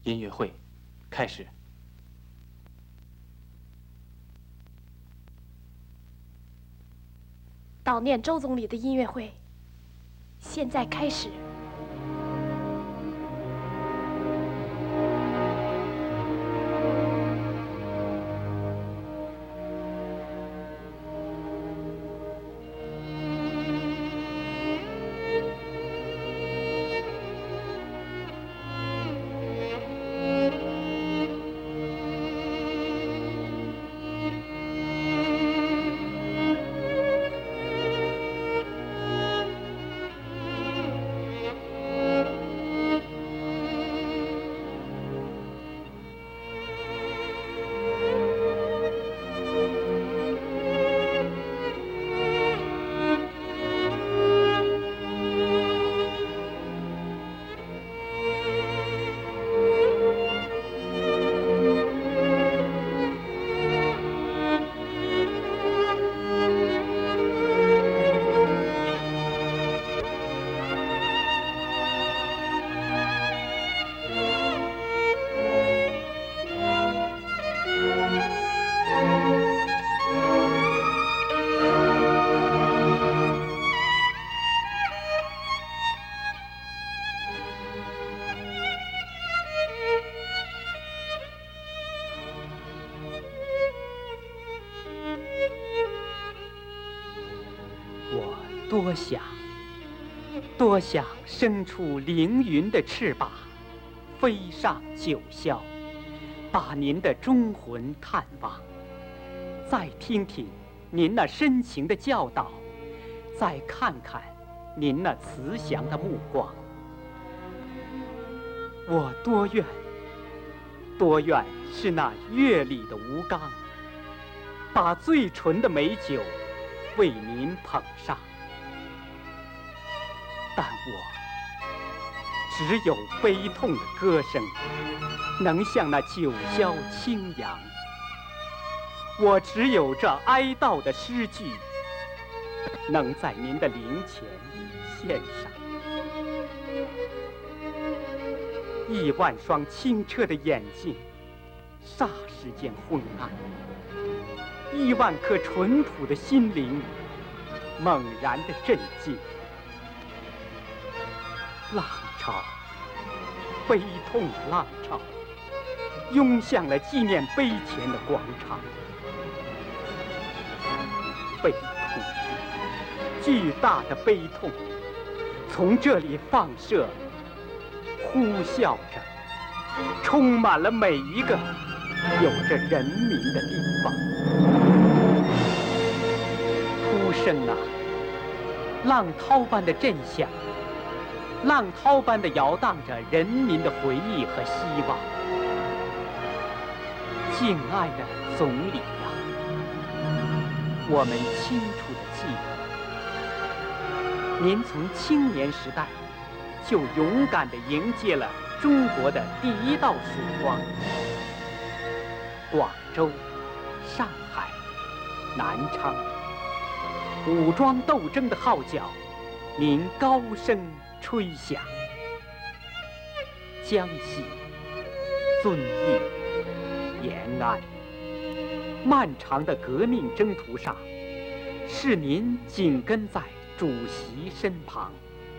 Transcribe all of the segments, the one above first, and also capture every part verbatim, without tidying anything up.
音乐会开始。 悼念周总理的音乐会现在开始。 多想，多想伸出凌云的翅膀，飞上九霄，把您的忠魂探望，再听听您那深情的教导，再看看您那慈祥的目光。我多愿，多愿是那月里的吴刚，把最纯的美酒为您捧上。但我只有悲痛的歌声，能像那九霄轻扬；我只有这哀悼的诗句，能在您的灵前献上。亿万双清澈的眼睛，霎时间昏暗；亿万颗淳朴的心灵，猛然的震惊。浪潮，悲痛的浪潮，涌向了纪念碑前的广场。悲痛，巨大的悲痛，从这里放射，呼啸着，充满了每一个有着人民的地方。哭声啊，浪涛般的震响。浪涛般地摇荡着人民的回忆和希望。敬爱的总理呀，我们清楚地记得，您从青年时代就勇敢地迎接了中国的第一道曙光。广州、上海、南昌，武装斗争的号角，您高声吹响。江西、遵义、延安，漫长的革命征途上，是您紧跟在主席身旁。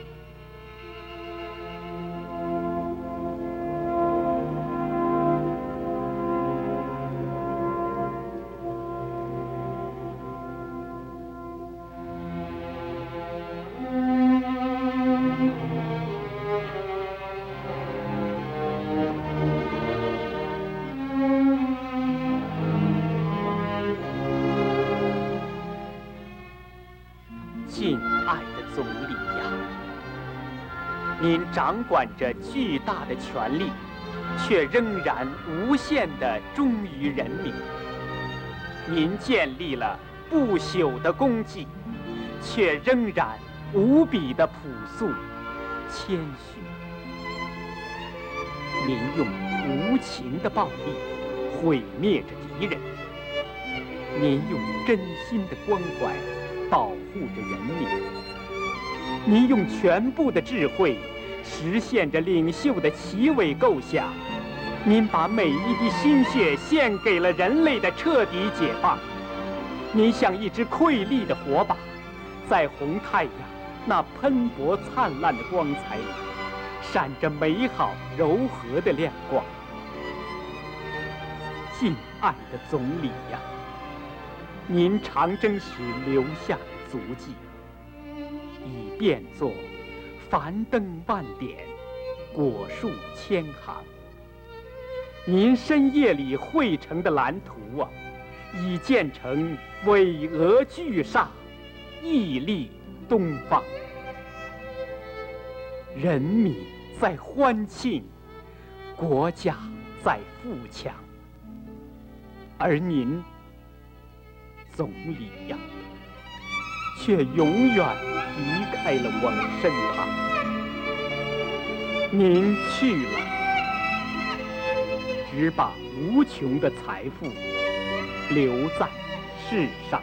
敬爱的总理呀，您掌管着巨大的权力，却仍然无限地忠于人民。您建立了不朽的功绩，却仍然无比的朴素、谦虚。您用无情的暴力毁灭着敌人，您用真心的关怀保护着人民，您用全部的智慧实现着领袖的奇伟构想， 您把每一滴心血献给了人类的彻底解放。您像一只瑰丽的火把，在红太阳那喷薄灿烂的光彩里，闪着美好柔和的亮光。敬爱的总理呀，您长征时留下的足迹，已变作繁灯万点，果树千行。您深夜里绘成的蓝图啊，已建成巍峨巨厦，屹立东方。人民在欢庆，国家在富强，而您，总理呀，却永远离开了我们身旁。您去了，只把无穷的财富留在世上。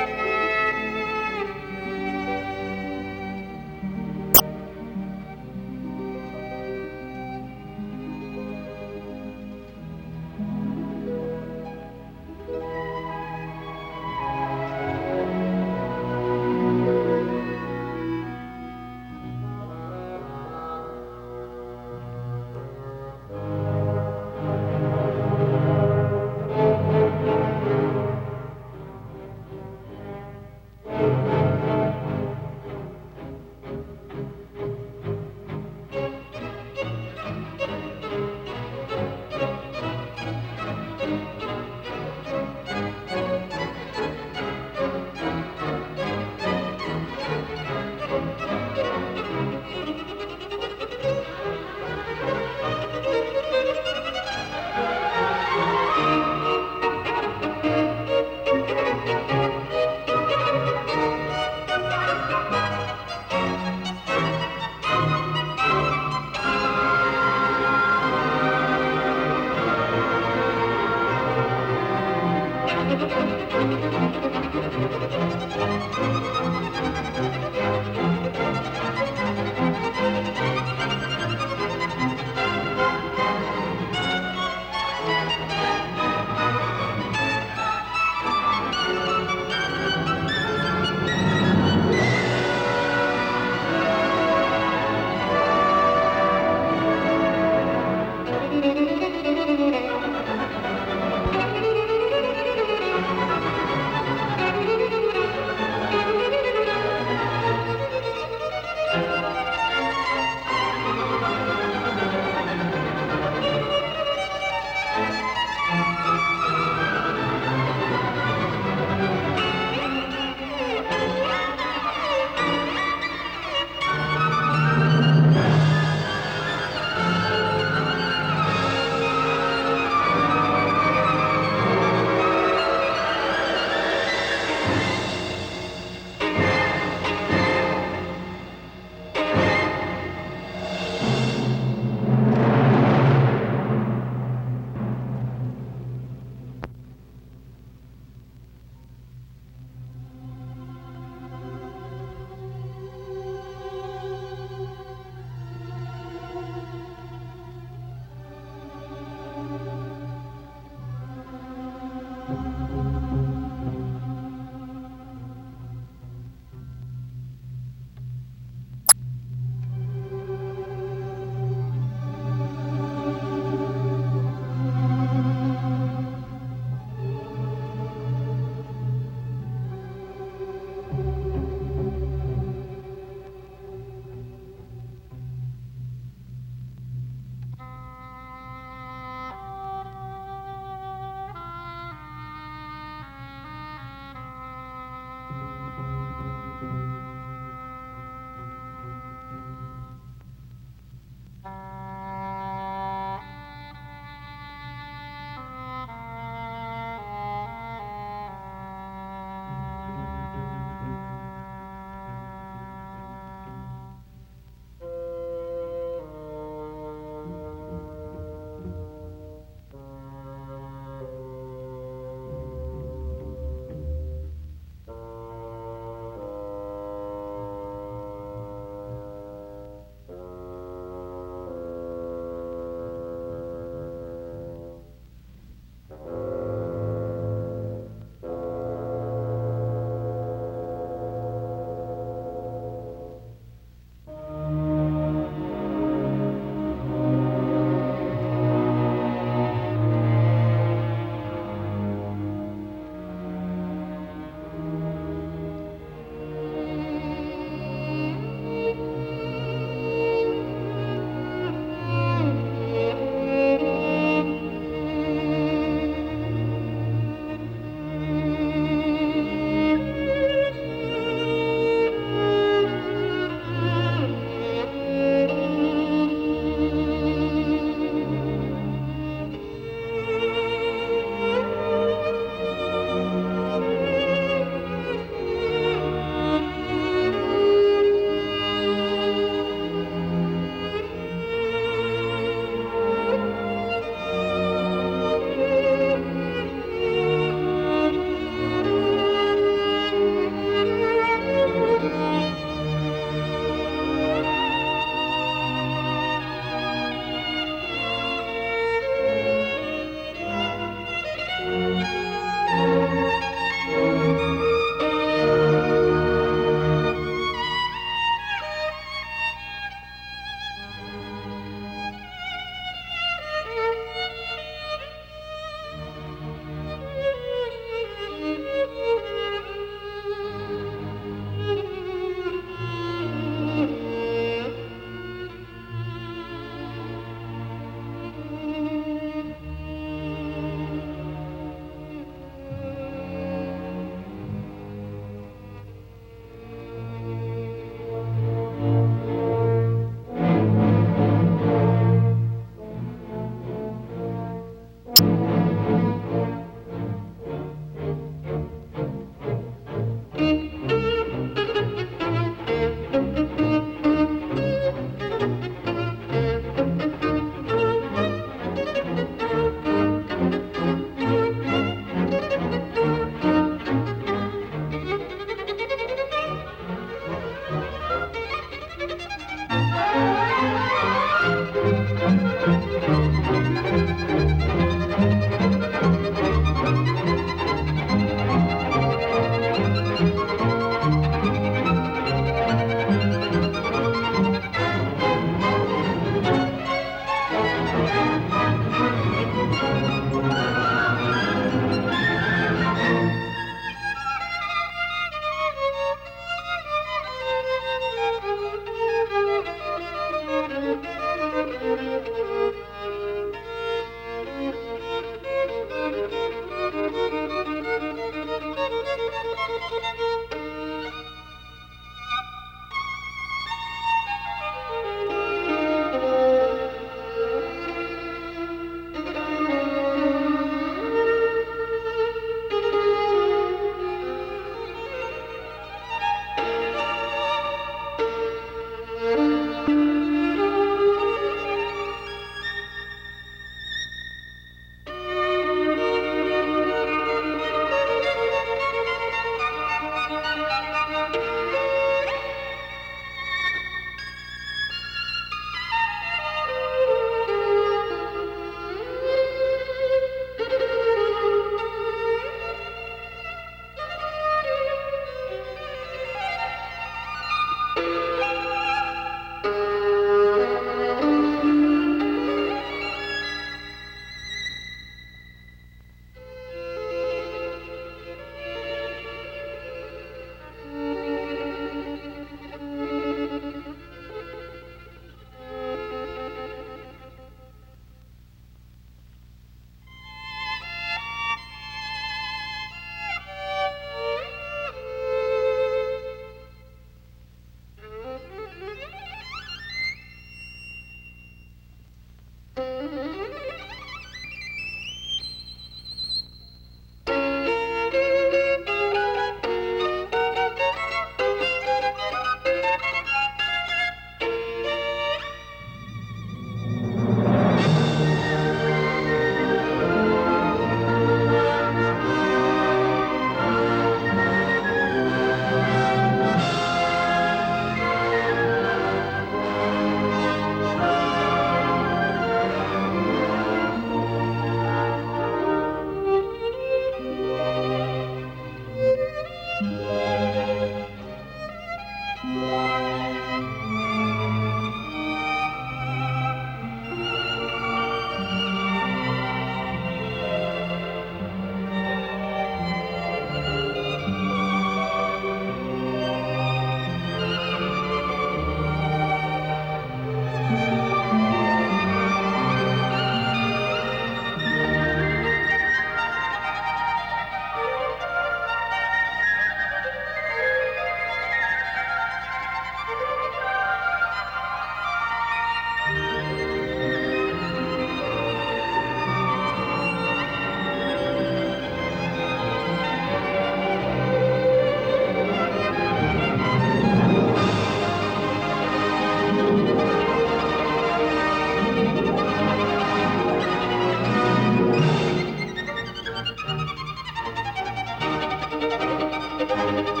Thank you.